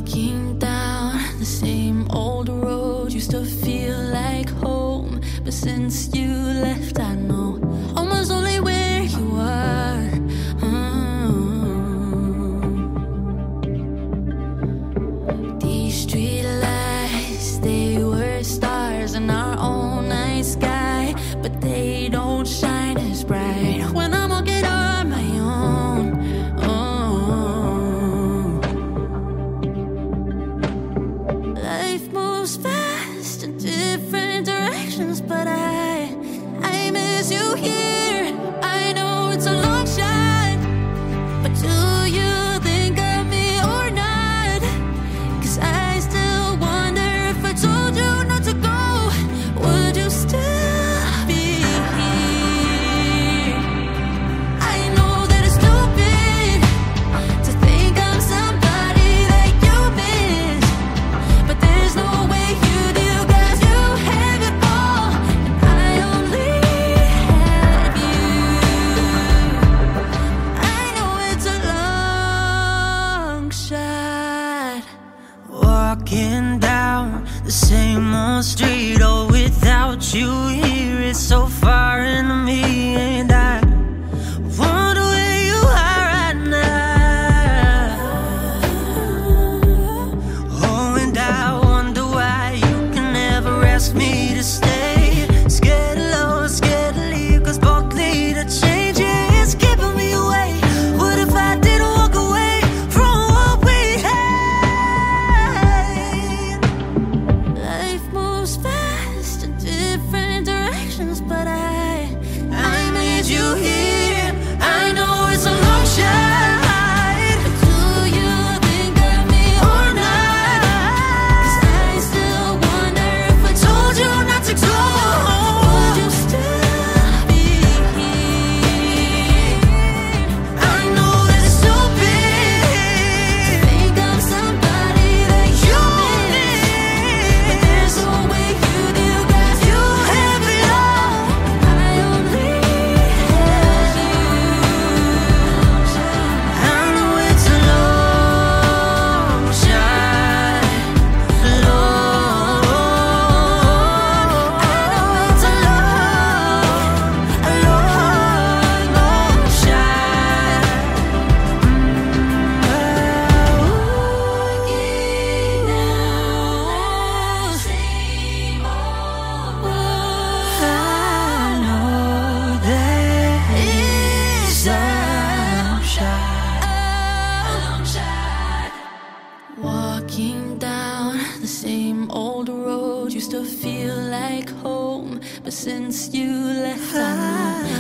Walking down the same old road used to feel like home, but since you left I know almost only where you are. These street lights, they were stars in our own night sky, but they don't shine as bright when I'm walking on my own. Life moves fast in different directions, but I miss you here. I know it's a long shot, but do you think of me or not? 'Cause I still wonder if I told you not to go, would you still be here? I know that it's stupid to think I'm somebody that you miss, but there's no way you do, 'cause you have it all and I only have you. I know it's a long shot. Walking down the same old street, oh, without you here, it's so foreign to me, and I wonder where you are right now. Oh, and I wonder why you can never ask me to stay. Scared of love, scared to leave, 'cause both lead to change. It's keeping me away. What if I didn't walk away from what we had? Life moves fast in different directions, but I made you here. I know it's a long shot, but do you think of me or not? 'Cause I still wonder if I told you not to go, would you still be here? I know that it's stupid to think I'm somebody that you miss, but there's no way you do, 'cause you have it all and I only have you. I know it's a long shot, long. I know it's a long shot. I know that it's a long shot. Walking down the same old road used to feel like home, but since you left I know